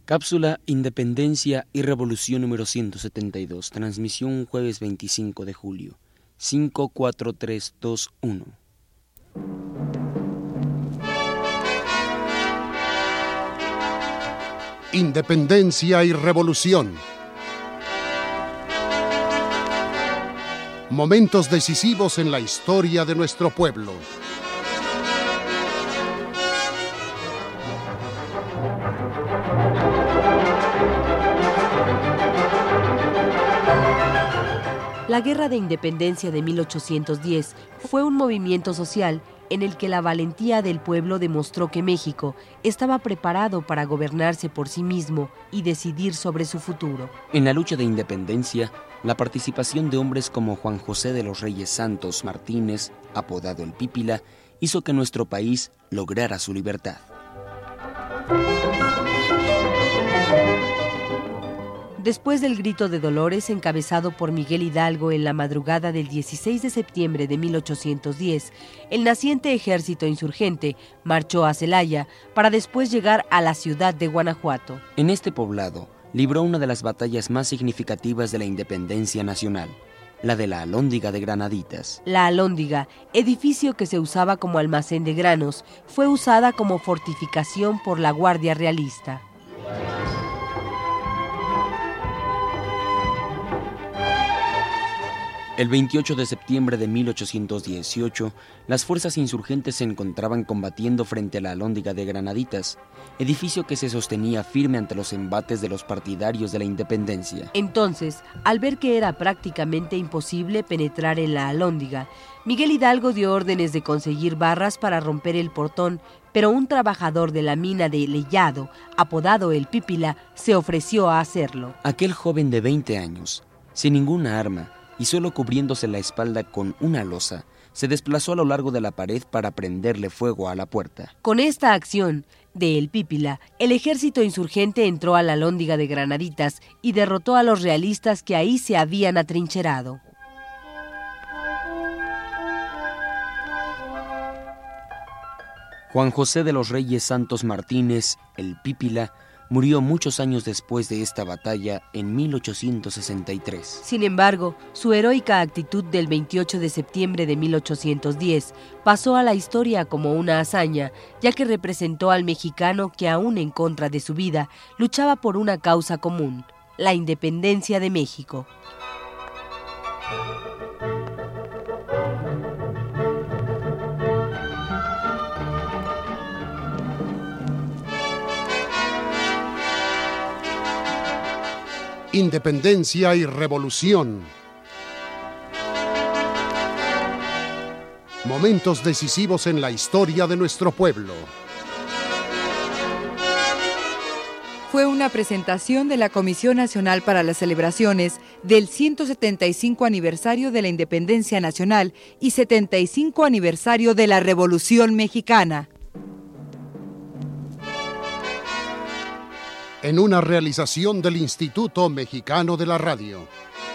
Cápsula Independencia y Revolución número 172, transmisión jueves 25 de julio, 54321. Independencia y Revolución. Momentos decisivos en la historia de nuestro pueblo. La Guerra de Independencia de 1810 fue un movimiento social en el que la valentía del pueblo demostró que México estaba preparado para gobernarse por sí mismo y decidir sobre su futuro. En la lucha de independencia, la participación de hombres como Juan José de los Reyes Santos Martínez, apodado el Pípila, hizo que nuestro país lograra su libertad. Después del grito de Dolores encabezado por Miguel Hidalgo en la madrugada del 16 de septiembre de 1810, el naciente ejército insurgente marchó a Celaya para después llegar a la ciudad de Guanajuato. En este poblado libró una de las batallas más significativas de la independencia nacional, la de la Alhóndiga de Granaditas. La Alhóndiga, edificio que se usaba como almacén de granos, fue usada como fortificación por la Guardia Realista. El 28 de septiembre de 1818, las fuerzas insurgentes se encontraban combatiendo frente a la Alhóndiga de Granaditas, edificio que se sostenía firme ante los embates de los partidarios de la independencia. Entonces, al ver que era prácticamente imposible penetrar en la Alhóndiga, Miguel Hidalgo dio órdenes de conseguir barras para romper el portón, pero un trabajador de la mina de Leyado, apodado el Pípila, se ofreció a hacerlo. Aquel joven de 20 años, sin ninguna arma, y solo cubriéndose la espalda con una losa, se desplazó a lo largo de la pared para prenderle fuego a la puerta. Con esta acción de El Pípila, el ejército insurgente entró a la Alhóndiga de Granaditas y derrotó a los realistas que ahí se habían atrincherado. Juan José de los Reyes Santos Martínez, el Pípila, murió muchos años después de esta batalla en 1863. Sin embargo, su heroica actitud del 28 de septiembre de 1810 pasó a la historia como una hazaña, ya que representó al mexicano que, aún en contra de su vida, luchaba por una causa común, la independencia de México. Independencia y Revolución. Momentos decisivos en la historia de nuestro pueblo. Fue una presentación de la Comisión Nacional para las Celebraciones del 175 aniversario de la Independencia Nacional y 75 aniversario de la Revolución Mexicana. En una realización del Instituto Mexicano de la Radio.